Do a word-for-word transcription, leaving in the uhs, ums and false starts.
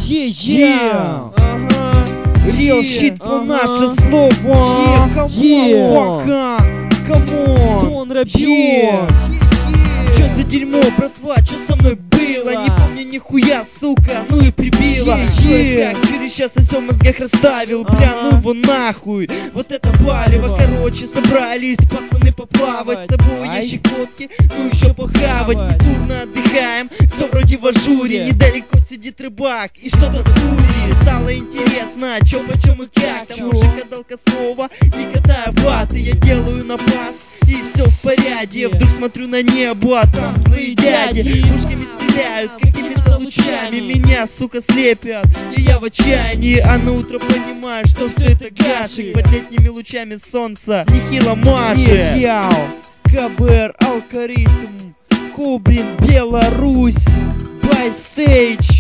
Yeah, real shit по наше слово. Камон, камон, он робьет. Чё за дерьмо, братва, чё со мной было? Не помню нихуя, сука, ну и прибило. Как через час на всем мозгах расставил, бля, ну его нахуй. Вот это палево, короче, собрались пацаны поплавать. С собой ящик водки, ну еще похавать. Культурно отдыхаем, все вроде в ажуре. Недалеко сидит рыбак и что-то курит. Стало интересно, чё, почем и как. Там уже кадалка слова, не катая ваты. Я делаю напас, и все в порядке. Вдруг смотрю на небо, а там злые дяди пушками стреляют, какими-то лучами. Меня, сука, слепят, и я в отчаянии. А на утро понимаю, что все это гашек под летними лучами солнца нехило машет. КБР, алгоритм, Кубрин, Беларусь, Байстейдж.